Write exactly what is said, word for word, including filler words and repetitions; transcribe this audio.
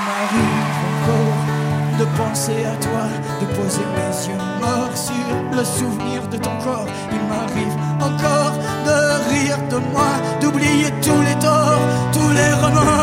m'arrive encore de penser à toi, de poser mes yeux morts sur le souvenir de ton corps. Il m'arrive encore de rire de moi, d'oublier tous les torts, tous les remords.